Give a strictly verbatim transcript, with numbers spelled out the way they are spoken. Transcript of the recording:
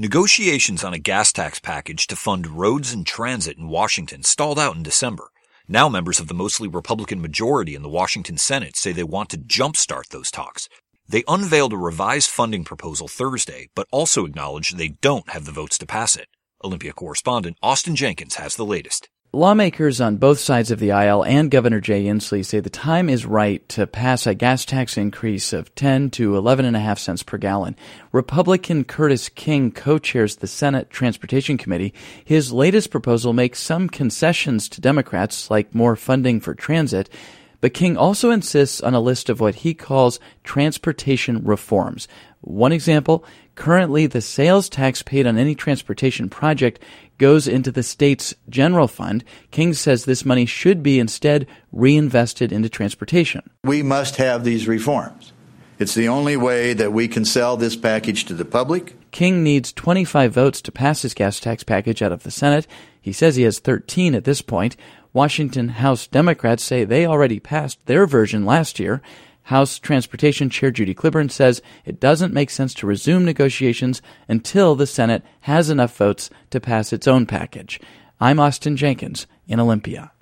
Negotiations on a gas tax package to fund roads and transit in Washington stalled out in December. Now members of the mostly Republican majority in the Washington Senate say they want to jumpstart those talks. They unveiled a revised funding proposal Thursday, but also acknowledged they don't have the votes to pass it. Olympia correspondent Austin Jenkins has the latest. Lawmakers on both sides of the aisle and Governor Jay Inslee say the time is right to pass a gas tax increase of ten to eleven and a half cents per gallon. Republican Curtis King co-chairs the Senate Transportation Committee. His latest proposal makes some concessions to Democrats, like more funding for transit. But King also insists on a list of what he calls transportation reforms. One example, currently the sales tax paid on any transportation project goes into the state's general fund. King says this money should be instead reinvested into transportation. We must have these reforms. It's the only way that we can sell this package to the public. King needs twenty-five votes to pass his gas tax package out of the Senate. He says he has thirteen at this point. Washington House Democrats say they already passed their version last year. House Transportation Chair Judy Cliburn says it doesn't make sense to resume negotiations until the Senate has enough votes to pass its own package. I'm Austin Jenkins in Olympia.